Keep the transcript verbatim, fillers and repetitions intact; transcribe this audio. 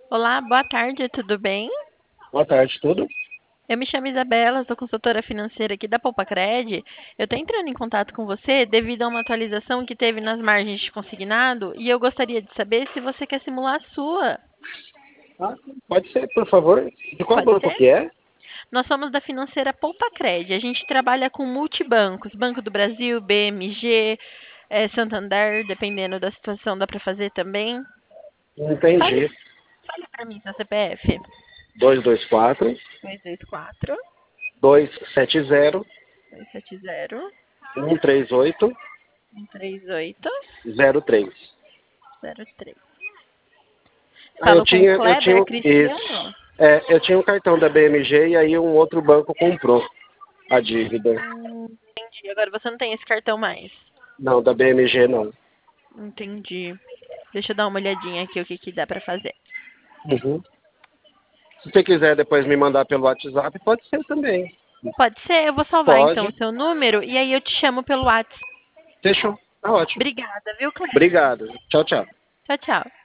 Olá, boa tarde, tudo bem? Boa tarde, tudo? Eu me chamo Isabela, sou consultora financeira aqui da Poupacred. Eu estou entrando em contato com você devido a uma atualização que teve nas margens de consignado e eu gostaria de saber se você quer simular a sua. Ah, pode ser, por favor. De qual Pode banco ser? que é? Nós somos da financeira Poupacred. A gente trabalha com multibancos, Banco do Brasil, B M G, eh, Santander, dependendo da situação, dá para fazer também. Fale, Entendi. fale para mim seu C P F. dois dois quatro, dois dois quatro, dois sete zero, dois sete zero, um três oito, um três oito zero três. zero três. Ah, eu Falo com o tinha, eu Kleber tinha Cristiano? isso. É, eu tinha um cartão da B M G e aí um outro banco comprou a dívida. Hum, entendi. Agora você não tem esse cartão mais. Não, da B M G não. Entendi. Deixa eu dar uma olhadinha aqui o que que dá pra fazer. Uhum. Se você quiser depois me mandar pelo WhatsApp, pode ser também. Pode ser? Eu vou salvar então o Pode. seu número e aí eu te chamo pelo WhatsApp. Fechou. Tá ótimo. Obrigada, viu, Kleber? Obrigado. Tchau, tchau. Tchau, tchau.